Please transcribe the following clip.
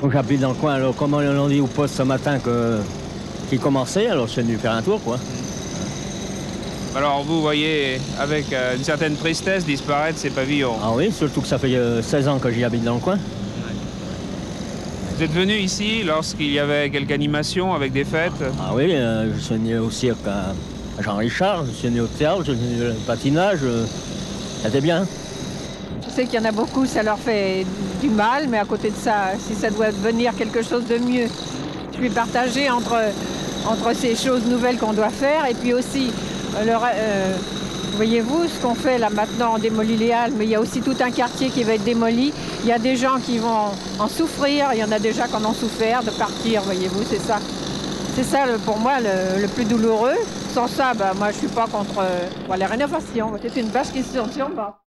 J'habite dans le coin, alors comme on l'a dit au poste ce matin qu'il commençait, alors je suis venu faire un tour, quoi. Alors vous voyez avec une certaine tristesse disparaître ces pavillons. Ah oui, surtout que ça fait 16 ans que j'y habite dans le coin. Vous êtes venu ici lorsqu'il y avait quelques animations avec des fêtes? Ah oui, je suis venu au cirque à Jean-Richard, je suis venu au théâtre, je suis venu au patinage, c'était bien. Je sais qu'il y en a beaucoup, ça leur fait du mal, mais à côté de ça, si ça doit devenir quelque chose de mieux, je vais partager entre ces choses nouvelles qu'on doit faire et puis aussi, voyez-vous, ce qu'on fait là maintenant, on démolit les halles, mais il y a aussi tout un quartier qui va être démoli. Il y a des gens qui vont en souffrir, il y en a déjà qui en ont souffert de partir, voyez-vous, c'est ça. C'est ça pour moi le plus douloureux. Sans ça, moi je ne suis pas contre les rénovations. C'est une vache qui se tourne sur moi.